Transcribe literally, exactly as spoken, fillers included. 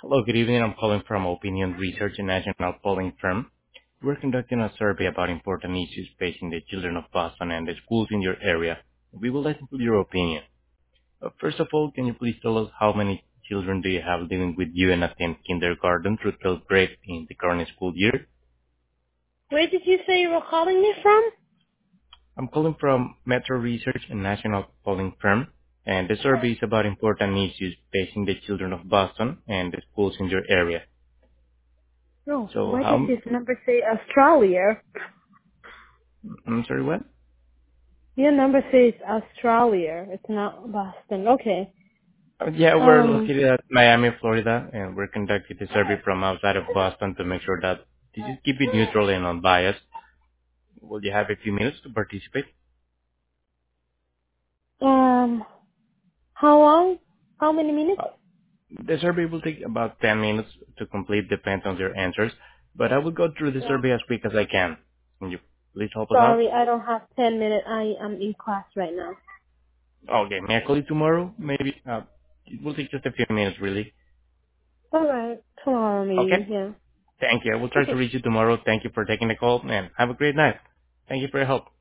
Hello, good evening. I'm calling from Opinion Research, a national polling firm. We're conducting a survey about important issues facing the children of Boston and the schools in your area. We would like to know your opinion. Uh, First of all, can you please tell us how many children do you have living with you and attend kindergarten through twelfth grade in the current school year? Where did you say you were calling me from? I'm calling from Metro Research, a national polling firm, and the survey is about important issues facing the children of Boston and the schools in your area. No, So why does how, this number say Australia? I'm sorry, what? Your number says Australia. It's not Boston. Okay. Uh, Yeah, we're Um, located at Miami, Florida, and we're conducting the survey from outside of Boston to make sure that this is keep it neutral and unbiased. Will you have a few minutes to participate? um, how long? How many minutes? Uh, the survey will take about ten minutes to complete, depends on your answers, but I will go through the Yeah. survey as quick as I can. Can you please help us out? Sorry, I don't have ten minutes. I am in class right now. Okay, may I call you tomorrow? Maybe. Uh, it will take just a few minutes, really. All right. Tomorrow Okay? maybe, yeah. Thank you. I will try to Okay. reach you tomorrow. Thank you for taking the call, and have a great night. Thank you for your help.